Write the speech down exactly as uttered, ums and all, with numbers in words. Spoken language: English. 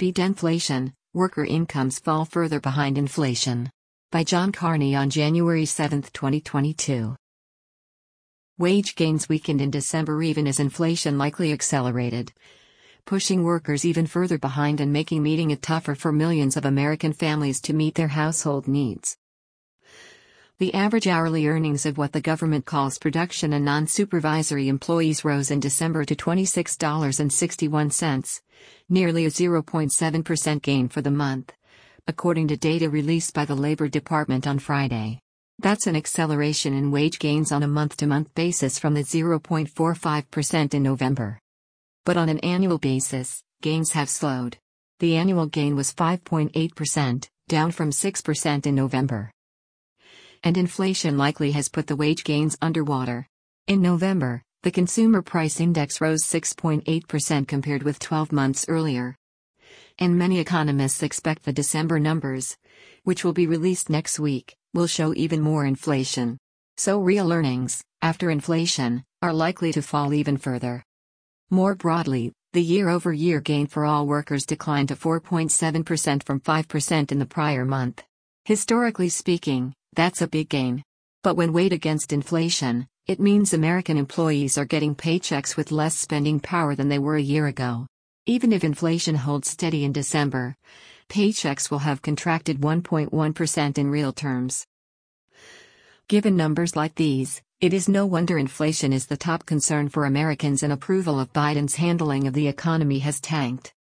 Beat inflation, worker incomes fall further behind inflation. By John Carney on January seventh, twenty twenty-two. Wage gains weakened in December even as inflation likely accelerated, pushing workers even further behind and making meeting it tougher for millions of American families to meet their household needs. The average hourly earnings of what the government calls production and non-supervisory employees rose in December to twenty-six dollars and sixty-one cents, nearly a zero point seven percent gain for the month, according to data released by the Labor Department on Friday. That's an acceleration in wage gains on a month-to-month basis from the zero point four five percent in November. But on an annual basis, gains have slowed. The annual gain was five point eight percent, down from six percent in November. And inflation likely has put the wage gains underwater. In November, the Consumer Price Index rose six point eight percent compared with twelve months earlier. And many economists expect the December numbers, which will be released next week, will show even more inflation. So real earnings, after inflation, are likely to fall even further. More broadly, the year-over-year gain for all workers declined to four point seven percent from five percent in the prior month. Historically speaking, that's a big gain. But when weighed against inflation, it means American employees are getting paychecks with less spending power than they were a year ago. Even if inflation holds steady in December, paychecks will have contracted one point one percent in real terms. Given numbers like these, it is no wonder inflation is the top concern for Americans and approval of Biden's handling of the economy has tanked.